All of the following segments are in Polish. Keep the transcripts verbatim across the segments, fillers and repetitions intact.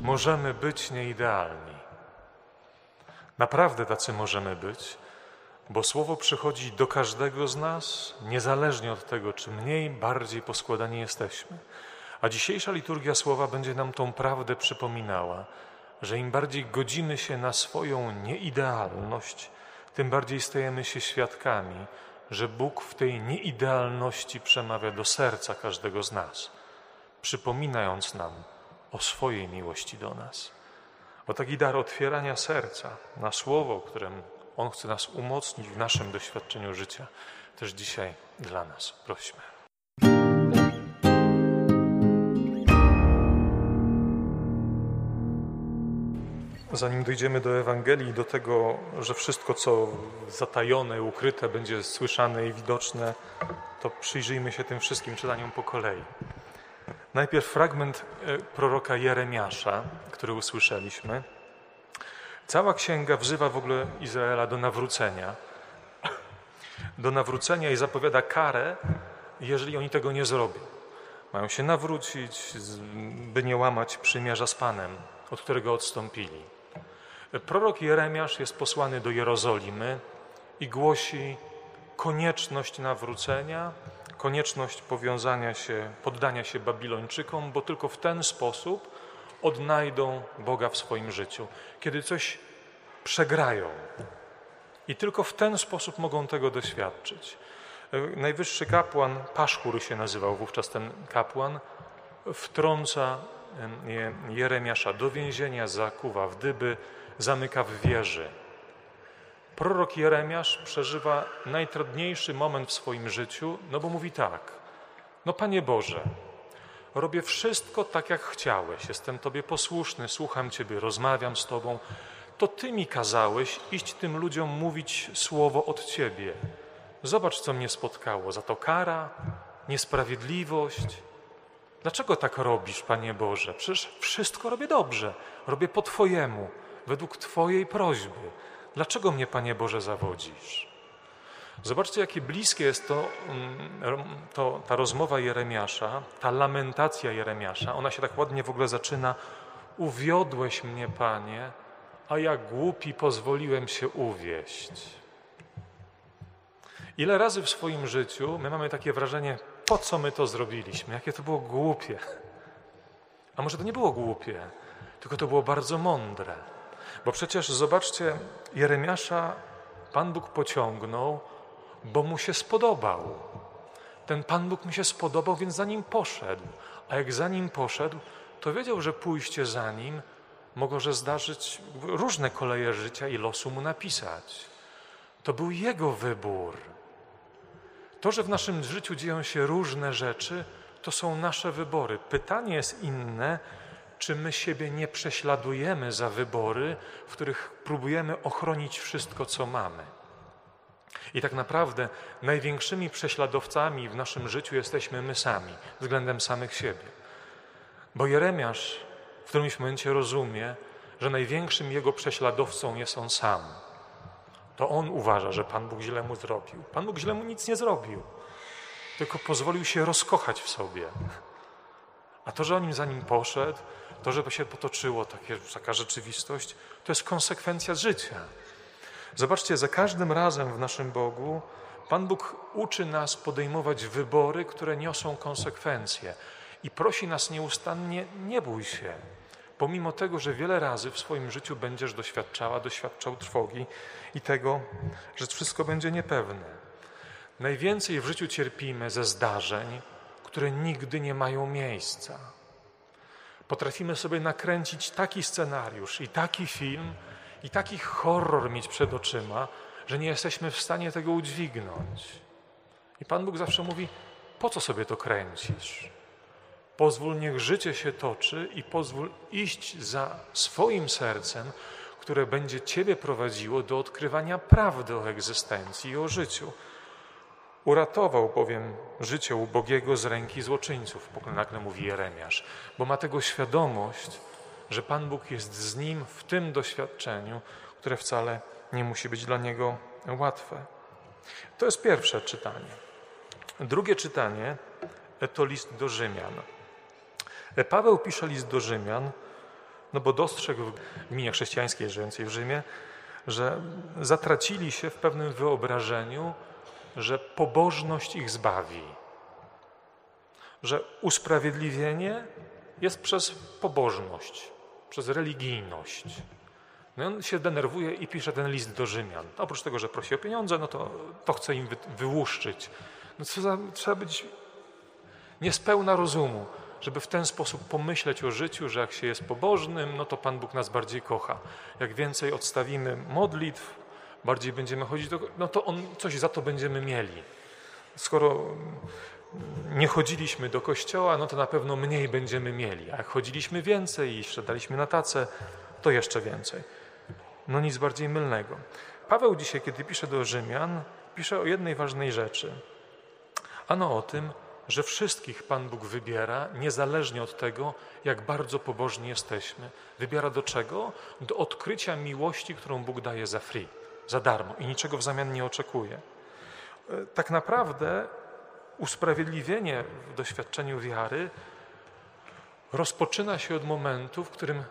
możemy być nieidealni. Naprawdę tacy możemy być, bo Słowo przychodzi do każdego z nas, niezależnie od tego, czy mniej, bardziej poskładani jesteśmy. A dzisiejsza liturgia Słowa będzie nam tą prawdę przypominała, że im bardziej godzimy się na swoją nieidealność, tym bardziej stajemy się świadkami, że Bóg w tej nieidealności przemawia do serca każdego z nas, przypominając nam o swojej miłości do nas. O taki dar otwierania serca na Słowo, którym On chce nas umocnić w naszym doświadczeniu życia, też dzisiaj dla nas prośmy. Zanim dojdziemy do Ewangelii, do tego, że wszystko, co zatajone, ukryte, będzie słyszane i widoczne, to przyjrzyjmy się tym wszystkim czytaniom po kolei. Najpierw fragment proroka Jeremiasza, który usłyszeliśmy. Cała księga wzywa w ogóle Izraela do nawrócenia. Do nawrócenia i zapowiada karę, jeżeli oni tego nie zrobią. Mają się nawrócić, by nie łamać przymierza z Panem, od którego odstąpili. Prorok Jeremiasz jest posłany do Jerozolimy i głosi konieczność nawrócenia, konieczność powiązania się, poddania się Babilończykom, bo tylko w ten sposób odnajdą Boga w swoim życiu. Kiedy coś przegrają i tylko w ten sposób mogą tego doświadczyć. Najwyższy kapłan, Paszchur się nazywał wówczas ten kapłan, wtrąca Jeremiasza do więzienia, zakuwa w dyby, zamyka w wieży. Prorok Jeremiasz przeżywa najtrudniejszy moment w swoim życiu, no bo mówi tak: no Panie Boże, robię wszystko tak, jak chciałeś, jestem Tobie posłuszny, słucham Ciebie, rozmawiam z Tobą, to Ty mi kazałeś iść tym ludziom mówić słowo od Ciebie. Zobacz, co mnie spotkało, za to kara, niesprawiedliwość. Dlaczego tak robisz, Panie Boże? Przecież wszystko robię dobrze, robię po Twojemu, według Twojej prośby. Dlaczego mnie, Panie Boże, zawodzisz? Zobaczcie, jakie bliskie jest to, to, ta rozmowa Jeremiasza, ta lamentacja Jeremiasza. Ona się tak ładnie w ogóle zaczyna. Uwiodłeś mnie, Panie, a ja głupi pozwoliłem się uwieść. Ile razy w swoim życiu my mamy takie wrażenie, po co my to zrobiliśmy, jakie to było głupie. A może to nie było głupie, tylko to było bardzo mądre. Bo przecież zobaczcie, Jeremiasza Pan Bóg pociągnął, bo mu się spodobał. Ten Pan Bóg mu się spodobał, więc za nim poszedł. A jak za nim poszedł, to wiedział, że pójście za nim mogło się zdarzyć różne koleje życia i losu mu napisać. To był jego wybór. To, że w naszym życiu dzieją się różne rzeczy, to są nasze wybory. Pytanie jest inne, czy my siebie nie prześladujemy za wybory, w których próbujemy ochronić wszystko, co mamy. I tak naprawdę największymi prześladowcami w naszym życiu jesteśmy my sami, względem samych siebie. Bo Jeremiasz w którymś momencie rozumie, że największym jego prześladowcą jest on sam. To on uważa, że Pan Bóg źle mu zrobił. Pan Bóg źle mu nic nie zrobił, tylko pozwolił się rozkochać w sobie. A to, że on za nim poszedł, to, żeby się potoczyło takie, taka rzeczywistość, to jest konsekwencja życia. Zobaczcie, za każdym razem w naszym Bogu Pan Bóg uczy nas podejmować wybory, które niosą konsekwencje i prosi nas nieustannie, nie bój się, pomimo tego, że wiele razy w swoim życiu będziesz doświadczała, doświadczał trwogi i tego, że wszystko będzie niepewne. Najwięcej w życiu cierpimy ze zdarzeń, które nigdy nie mają miejsca. Potrafimy sobie nakręcić taki scenariusz i taki film, i taki horror mieć przed oczyma, że nie jesteśmy w stanie tego udźwignąć. I Pan Bóg zawsze mówi, po co sobie to kręcisz? Pozwól, niech życie się toczy i pozwól iść za swoim sercem, które będzie Ciebie prowadziło do odkrywania prawdy o egzystencji i o życiu. Uratował bowiem życie ubogiego z ręki złoczyńców, nagle mówi Jeremiasz, bo ma tego świadomość, że Pan Bóg jest z nim w tym doświadczeniu, które wcale nie musi być dla niego łatwe. To jest pierwsze czytanie. Drugie czytanie to list do Rzymian. Paweł pisze list do Rzymian No bo dostrzegł w gminie chrześcijańskiej żyjącej w Rzymie, że zatracili się w pewnym wyobrażeniu, że pobożność ich zbawi. Że usprawiedliwienie jest przez pobożność, przez religijność. No i on się denerwuje i pisze ten list do Rzymian. Oprócz tego, że prosi o pieniądze, no to, to chce im wy, wyłuszczyć. No co za, trzeba być niespełna rozumu, żeby w ten sposób pomyśleć o życiu, że jak się jest pobożnym, no to Pan Bóg nas bardziej kocha. Jak więcej odstawimy modlitw, bardziej będziemy chodzić, do, no to On coś za to będziemy mieli. Skoro nie chodziliśmy do kościoła, no to na pewno mniej będziemy mieli. A jak chodziliśmy więcej i siadaliśmy na tacę, to jeszcze więcej. No nic bardziej mylnego. Paweł dzisiaj, kiedy pisze do Rzymian, pisze o jednej ważnej rzeczy. Ano o tym, że wszystkich Pan Bóg wybiera, niezależnie od tego, jak bardzo pobożni jesteśmy. Wybiera do czego? Do odkrycia miłości, którą Bóg daje za free, za darmo i niczego w zamian nie oczekuje. Tak naprawdę usprawiedliwienie w doświadczeniu wiary rozpoczyna się od momentu, w którym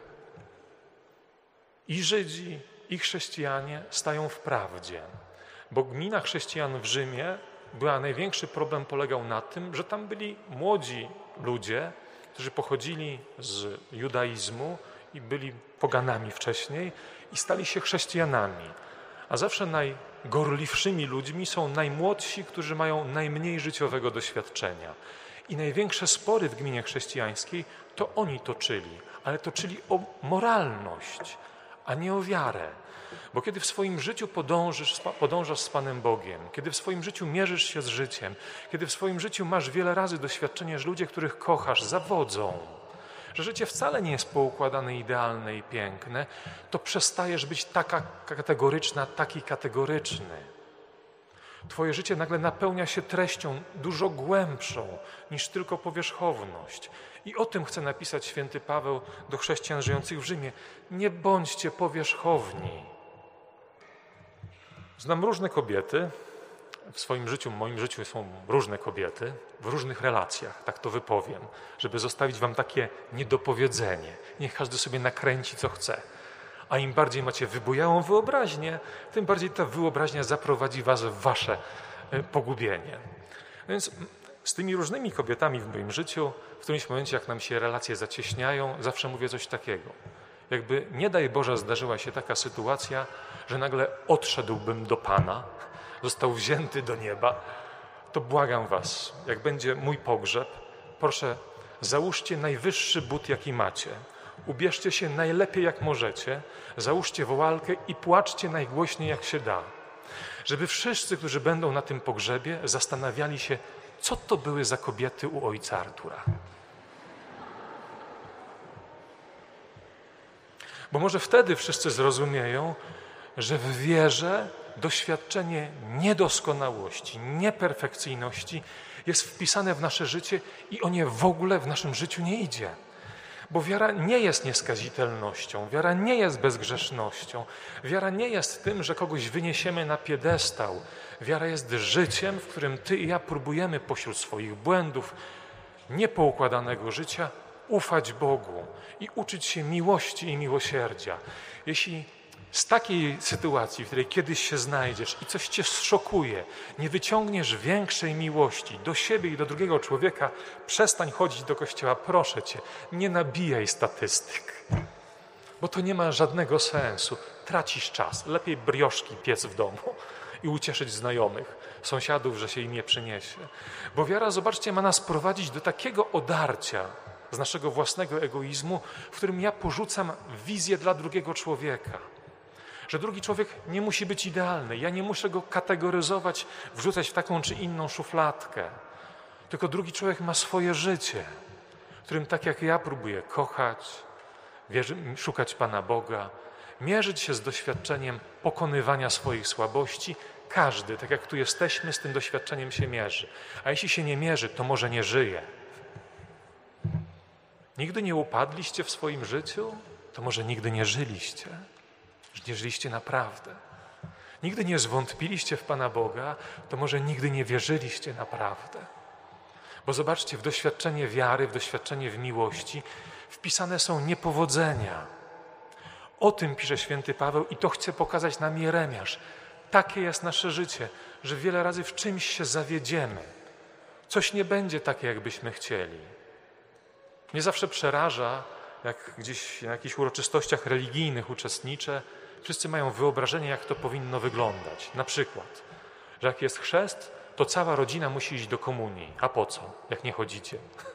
i Żydzi, i chrześcijanie stają w prawdzie. Bo gmina chrześcijan w Rzymie była, największy problem polegał na tym, że tam byli młodzi ludzie, którzy pochodzili z judaizmu i byli poganami wcześniej i stali się chrześcijanami. A zawsze najgorliwszymi ludźmi są najmłodsi, którzy mają najmniej życiowego doświadczenia. I największe spory w gminie chrześcijańskiej to oni toczyli, ale toczyli o moralność, a nie o wiarę. Bo kiedy w swoim życiu podążysz, podążasz z Panem Bogiem, kiedy w swoim życiu mierzysz się z życiem, kiedy w swoim życiu masz wiele razy doświadczenie, że ludzie, których kochasz, zawodzą, że życie wcale nie jest poukładane, idealne i piękne, to przestajesz być taka kategoryczna, taki kategoryczny. Twoje życie nagle napełnia się treścią dużo głębszą niż tylko powierzchowność. I o tym chce napisać święty Paweł do chrześcijan żyjących w Rzymie. Nie bądźcie powierzchowni. Znam różne kobiety, w swoim życiu, w moim życiu są różne kobiety, w różnych relacjach, tak to wypowiem, żeby zostawić wam takie niedopowiedzenie. Niech każdy sobie nakręci, co chce. A im bardziej macie wybujałą wyobraźnię, tym bardziej ta wyobraźnia zaprowadzi was w wasze pogubienie. Więc z tymi różnymi kobietami w moim życiu, w którymś momencie, jak nam się relacje zacieśniają, zawsze mówię coś takiego. Jakby, nie daj Boże, zdarzyła się taka sytuacja, że nagle odszedłbym do Pana, został wzięty do nieba, to błagam was, jak będzie mój pogrzeb, proszę, załóżcie najwyższy but, jaki macie. Ubierzcie się najlepiej, jak możecie, załóżcie woalkę i płaczcie najgłośniej, jak się da. Żeby wszyscy, którzy będą na tym pogrzebie, zastanawiali się, co to były za kobiety u ojca Artura. Bo może wtedy wszyscy zrozumieją, że w wierze doświadczenie niedoskonałości, nieperfekcyjności jest wpisane w nasze życie i o nie w ogóle w naszym życiu nie idzie. Bo wiara nie jest nieskazitelnością, wiara nie jest bezgrzesznością, wiara nie jest tym, że kogoś wyniesiemy na piedestał. Wiara jest życiem, w którym ty i ja próbujemy pośród swoich błędów, niepoukładanego życia ufać Bogu i uczyć się miłości i miłosierdzia. Jeśli z takiej sytuacji, w której kiedyś się znajdziesz i coś cię zszokuje, nie wyciągniesz większej miłości do siebie i do drugiego człowieka, przestań chodzić do kościoła, proszę cię, nie nabijaj statystyk, bo to nie ma żadnego sensu. Tracisz czas, lepiej brioszki piec w domu i ucieszyć znajomych, sąsiadów, że się im nie przyniesie. Bo wiara, zobaczcie, ma nas prowadzić do takiego odarcia z naszego własnego egoizmu, w którym ja porzucam wizję dla drugiego człowieka. Że drugi człowiek nie musi być idealny. Ja nie muszę go kategoryzować, wrzucać w taką czy inną szufladkę. Tylko drugi człowiek ma swoje życie, w którym tak jak ja próbuję kochać, wierzy, szukać Pana Boga, mierzyć się z doświadczeniem pokonywania swoich słabości. Każdy, tak jak tu jesteśmy, z tym doświadczeniem się mierzy. A jeśli się nie mierzy, to może nie żyje. Nigdy nie upadliście w swoim życiu? To może nigdy nie żyliście. Że nie żyliście naprawdę. Nigdy nie zwątpiliście w Pana Boga, to może nigdy nie wierzyliście naprawdę. Bo zobaczcie, w doświadczenie wiary, w doświadczenie w miłości wpisane są niepowodzenia. O tym pisze święty Paweł i to chce pokazać nam Jeremiasz. Takie jest nasze życie, że wiele razy w czymś się zawiedziemy. Coś nie będzie takie, jakbyśmy chcieli. Mnie zawsze przeraża, jak gdzieś na jakichś uroczystościach religijnych uczestniczę, wszyscy mają wyobrażenie, jak to powinno wyglądać. Na przykład, że jak jest chrzest, to cała rodzina musi iść do komunii. A po co, jak nie chodzicie?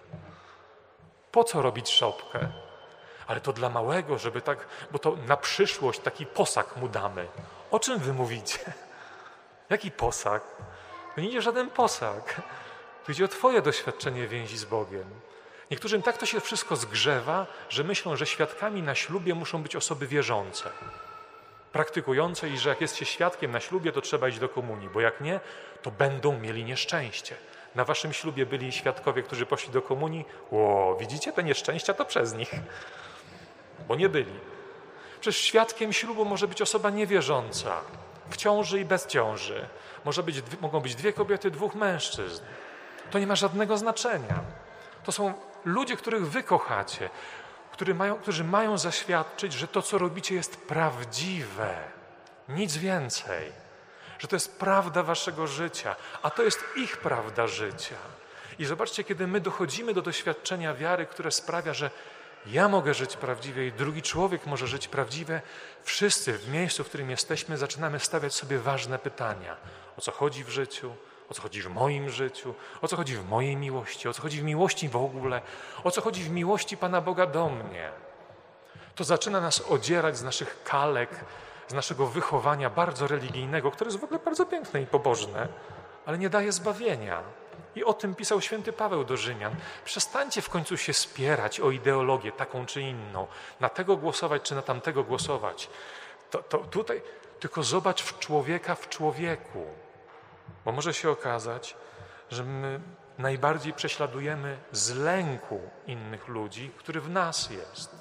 Po co robić szopkę? Ale to dla małego, żeby tak, bo to na przyszłość taki posag mu damy. O czym wy mówicie? Jaki posag? To nie idzie żaden posag. Tu idzie o twoje doświadczenie więzi z Bogiem. Niektórym tak to się wszystko zgrzewa, że myślą, że świadkami na ślubie muszą być osoby wierzące, praktykujące i że jak jest się świadkiem na ślubie, to trzeba iść do komunii, bo jak nie, to będą mieli nieszczęście. Na waszym ślubie byli świadkowie, którzy poszli do komunii. O, widzicie, te nieszczęścia to przez nich, bo nie byli. Przecież świadkiem ślubu może być osoba niewierząca, w ciąży i bez ciąży. Może być, mogą być dwie kobiety, dwóch mężczyzn. To nie ma żadnego znaczenia. To są ludzie, których wy kochacie, którzy mają, którzy mają zaświadczyć, że to, co robicie, jest prawdziwe. Nic więcej. Że to jest prawda waszego życia, a to jest ich prawda życia. I zobaczcie, kiedy my dochodzimy do doświadczenia wiary, które sprawia, że ja mogę żyć prawdziwie i drugi człowiek może żyć prawdziwie, wszyscy w miejscu, w którym jesteśmy, zaczynamy stawiać sobie ważne pytania. O co chodzi w życiu? O co chodzi w moim życiu? O co chodzi w mojej miłości? O co chodzi w miłości w ogóle? O co chodzi w miłości Pana Boga do mnie? To zaczyna nas odzierać z naszych kalek, z naszego wychowania bardzo religijnego, które jest w ogóle bardzo piękne i pobożne, ale nie daje zbawienia. I o tym pisał święty Paweł do Rzymian. Przestańcie w końcu się spierać o ideologię taką czy inną, na tego głosować czy na tamtego głosować. To, to tutaj tylko zobacz w człowieka w człowieku, bo może się okazać, że my najbardziej prześladujemy z lęku innych ludzi, który w nas jest,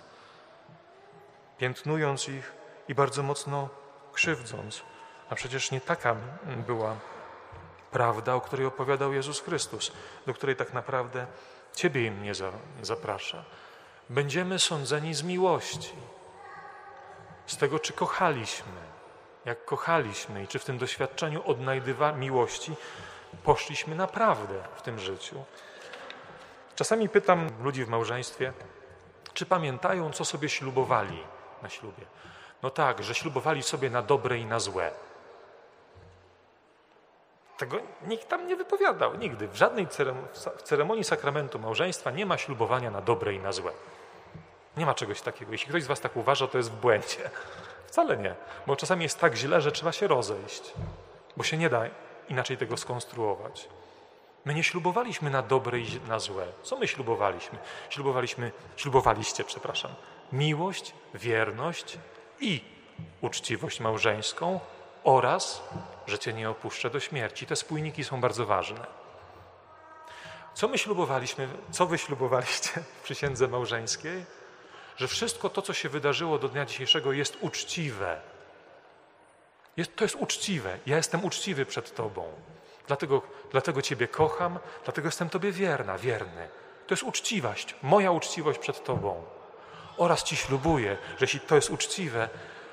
piętnując ich i bardzo mocno krzywdząc. A przecież nie taka była prawda, o której opowiadał Jezus Chrystus, do której tak naprawdę Ciebie i mnie zaprasza. Będziemy sądzeni z miłości, z tego, czy kochaliśmy, jak kochaliśmy i czy w tym doświadczeniu odnajdywa miłości poszliśmy naprawdę w tym życiu. Czasami pytam ludzi w małżeństwie, czy pamiętają, co sobie ślubowali na ślubie. No tak, że ślubowali sobie na dobre i na złe. Tego nikt tam nie wypowiadał, nigdy. W żadnej ceremonii sakramentu małżeństwa nie ma ślubowania na dobre i na złe. Nie ma czegoś takiego. Jeśli ktoś z was tak uważa, to jest w błędzie. Wcale nie, bo czasami jest tak źle, że trzeba się rozejść, bo się nie da inaczej tego skonstruować. My nie ślubowaliśmy na dobre i na złe. Co my ślubowaliśmy? Ślubowaliśmy, ślubowaliście, przepraszam, miłość, wierność i uczciwość małżeńską oraz, że Cię nie opuszczę do śmierci. Te spójniki są bardzo ważne. Co my ślubowaliśmy, co wy ślubowaliście w przysiędze małżeńskiej? Że wszystko to, co się wydarzyło do dnia dzisiejszego, jest uczciwe. Jest, to jest uczciwe. Ja jestem uczciwy przed Tobą. Dlatego, dlatego Ciebie kocham, dlatego jestem Tobie wierna, wierny. To jest uczciwość, moja uczciwość przed Tobą. Oraz Ci ślubuję, że jeśli to jest uczciwe,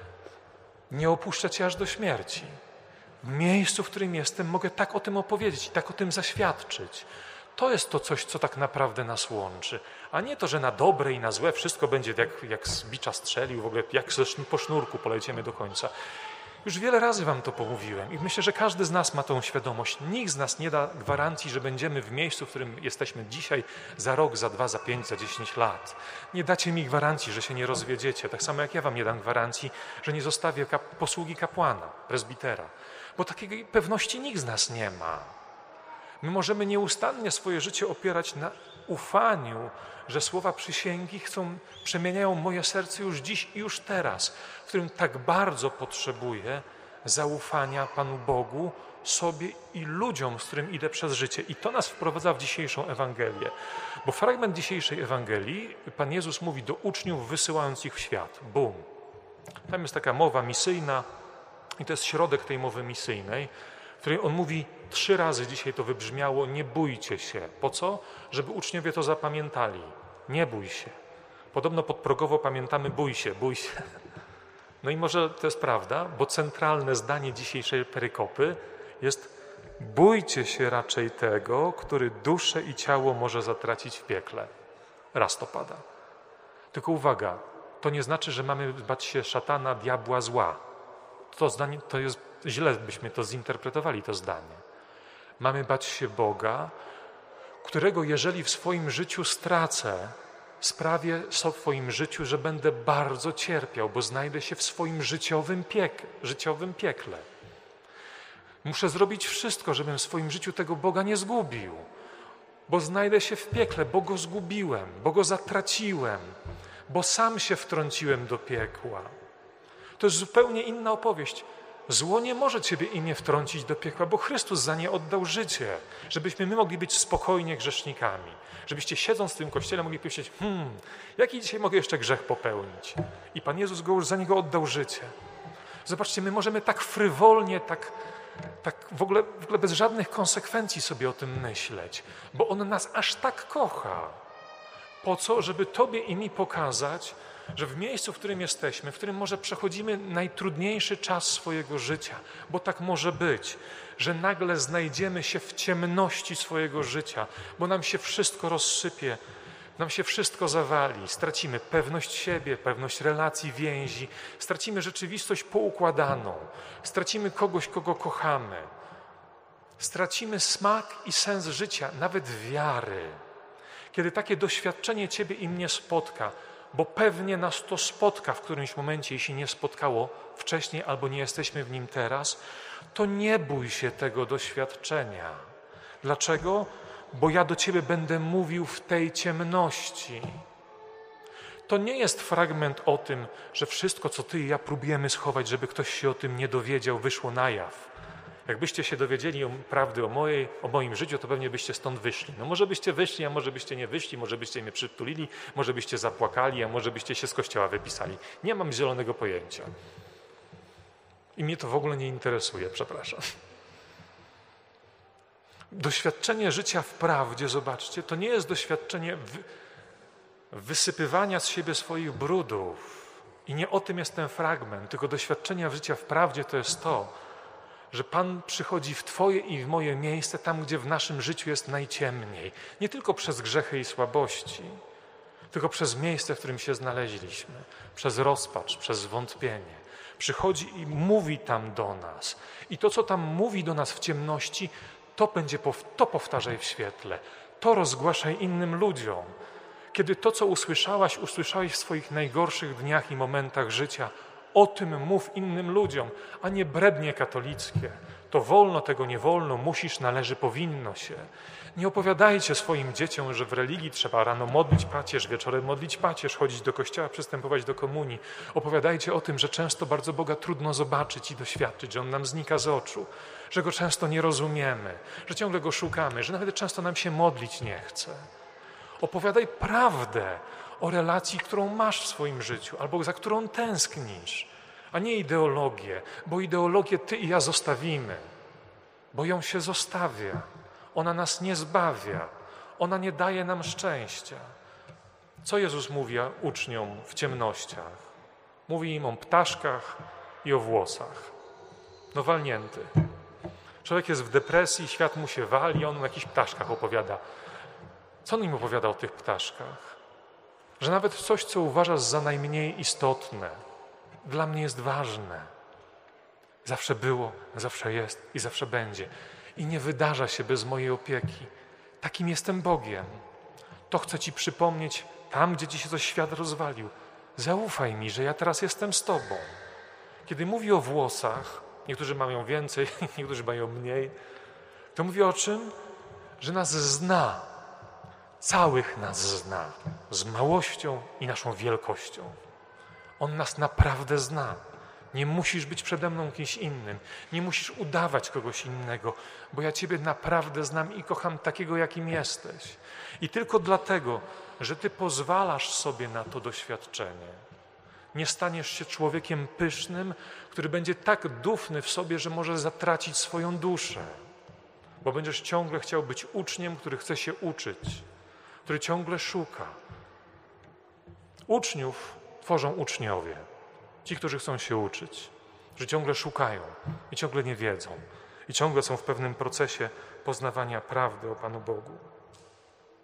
nie opuszczę Cię aż do śmierci. W miejscu, w którym jestem, mogę tak o tym opowiedzieć, tak o tym zaświadczyć. To jest to coś, co tak naprawdę nas łączy, a nie to, że na dobre i na złe wszystko będzie jak, jak z bicza strzelił, w ogóle jak po sznurku poleciemy do końca. Już wiele razy wam to pomówiłem i myślę, że każdy z nas ma tą świadomość. Nikt z nas nie da gwarancji, że będziemy w miejscu, w którym jesteśmy dzisiaj, za rok, za dwa, za pięć, za dziesięć lat. Nie dacie mi gwarancji, że się nie rozwiedziecie, tak samo jak ja wam nie dam gwarancji, że nie zostawię kap- posługi kapłana, prezbitera, bo takiej pewności nikt z nas nie ma. My możemy nieustannie swoje życie opierać na ufaniu, że słowa przysięgi chcą, przemieniają moje serce już dziś i już teraz, w którym tak bardzo potrzebuję zaufania Panu Bogu, sobie i ludziom, z którym idę przez życie. I to nas wprowadza w dzisiejszą Ewangelię. Bo fragment dzisiejszej Ewangelii, Pan Jezus mówi do uczniów, wysyłając ich w świat. Bum. Tam jest taka mowa misyjna i to jest środek tej mowy misyjnej, w której on mówi, trzy razy dzisiaj to wybrzmiało, nie bójcie się. Po co? Żeby uczniowie to zapamiętali. Nie bój się. Podobno podprogowo pamiętamy bój się, bój się. No i może to jest prawda, bo centralne zdanie dzisiejszej perykopy jest: bójcie się raczej tego, który duszę i ciało może zatracić w piekle. Raz to pada. Tylko uwaga, to nie znaczy, że mamy bać się szatana, diabła, zła. To zdanie, to jest, źle byśmy to zinterpretowali, to zdanie. Mamy bać się Boga, którego jeżeli w swoim życiu stracę, sprawię w swoim życiu, że będę bardzo cierpiał, bo znajdę się w swoim życiowym, piek, życiowym piekle. Muszę zrobić wszystko, żebym w swoim życiu tego Boga nie zgubił, bo znajdę się w piekle, bo Go zgubiłem, bo Go zatraciłem, bo sam się wtrąciłem do piekła. To jest zupełnie inna opowieść. Zło nie może ciebie i mnie wtrącić do piekła, bo Chrystus za nie oddał życie, żebyśmy my mogli być spokojnie grzesznikami. Żebyście siedząc w tym kościele mogli powiedzieć: hmm, jaki dzisiaj mogę jeszcze grzech popełnić? I Pan Jezus go już za niego oddał życie. Zobaczcie, my możemy tak frywolnie, tak, tak w, ogóle, w ogóle bez żadnych konsekwencji sobie o tym myśleć, bo On nas aż tak kocha. Po co? Żeby Tobie i mi pokazać, że w miejscu, w którym jesteśmy, w którym może przechodzimy najtrudniejszy czas swojego życia, bo tak może być, że nagle znajdziemy się w ciemności swojego życia, bo nam się wszystko rozsypie, nam się wszystko zawali, stracimy pewność siebie, pewność relacji, więzi, stracimy rzeczywistość poukładaną, stracimy kogoś, kogo kochamy, stracimy smak i sens życia, nawet wiary. Kiedy takie doświadczenie Ciebie i mnie spotka, bo pewnie nas to spotka w którymś momencie, jeśli nie spotkało wcześniej albo nie jesteśmy w nim teraz, to nie bój się tego doświadczenia. Dlaczego? Bo ja do Ciebie będę mówił w tej ciemności. To nie jest fragment o tym, że wszystko, co Ty i ja próbujemy schować, żeby ktoś się o tym nie dowiedział, wyszło na jaw. Jakbyście się dowiedzieli o prawdy o, mojej, o moim życiu, to pewnie byście stąd wyszli. No może byście wyszli, a może byście nie wyszli, może byście mnie przytulili, może byście zapłakali, a może byście się z kościoła wypisali. Nie mam zielonego pojęcia. I mnie to w ogóle nie interesuje, przepraszam. Doświadczenie życia w prawdzie, zobaczcie, to nie jest doświadczenie wy, wysypywania z siebie swoich brudów. I nie o tym jest ten fragment, tylko doświadczenie życia w prawdzie to jest to, że Pan przychodzi w Twoje i w moje miejsce, tam gdzie w naszym życiu jest najciemniej. Nie tylko przez grzechy i słabości, tylko przez miejsce, w którym się znaleźliśmy, przez rozpacz, przez zwątpienie. Przychodzi i mówi tam do nas. I to, co tam mówi do nas w ciemności, to będzie, to powtarzaj w świetle. To rozgłaszaj innym ludziom. Kiedy to, co usłyszałaś, usłyszałeś w swoich najgorszych dniach i momentach życia, o tym mów innym ludziom, a nie brednie katolickie. To wolno, tego nie wolno, musisz, należy, powinno się. Nie opowiadajcie swoim dzieciom, że w religii trzeba rano modlić pacierz, wieczorem modlić pacierz, chodzić do kościoła, przystępować do komunii. Opowiadajcie o tym, że często bardzo Boga trudno zobaczyć i doświadczyć, że On nam znika z oczu, że Go często nie rozumiemy, że ciągle Go szukamy, że nawet często nam się modlić nie chce. Opowiadaj prawdę o relacji, którą masz w swoim życiu albo za którą tęsknisz, a nie ideologię, bo ideologię Ty i ja zostawimy, bo ją się zostawia. Ona nas nie zbawia, ona nie daje nam szczęścia. Co Jezus mówi uczniom w ciemnościach? Mówi im o ptaszkach i o włosach. No walnięty. Człowiek jest w depresji, świat mu się wali, on o jakichś ptaszkach opowiada. Co on im opowiada o tych ptaszkach? Że nawet coś, co uważasz za najmniej istotne, dla mnie jest ważne. Zawsze było, zawsze jest i zawsze będzie. I nie wydarza się bez mojej opieki. Takim jestem Bogiem. To chcę Ci przypomnieć tam, gdzie Ci się coś świat rozwalił. Zaufaj mi, że ja teraz jestem z Tobą. Kiedy mówi o włosach, niektórzy mają więcej, niektórzy mają mniej, to mówi o czym? Że nas zna. Całych nas zna. Z małością i naszą wielkością. On nas naprawdę zna. Nie musisz być przede mną kimś innym. Nie musisz udawać kogoś innego, bo ja Ciebie naprawdę znam i kocham takiego, jakim jesteś. I tylko dlatego, że Ty pozwalasz sobie na to doświadczenie, nie staniesz się człowiekiem pysznym, który będzie tak dufny w sobie, że może zatracić swoją duszę. Bo będziesz ciągle chciał być uczniem, który chce się uczyć, który ciągle szuka. Uczniów tworzą uczniowie, ci, którzy chcą się uczyć, że ciągle szukają i ciągle nie wiedzą i ciągle są w pewnym procesie poznawania prawdy o Panu Bogu.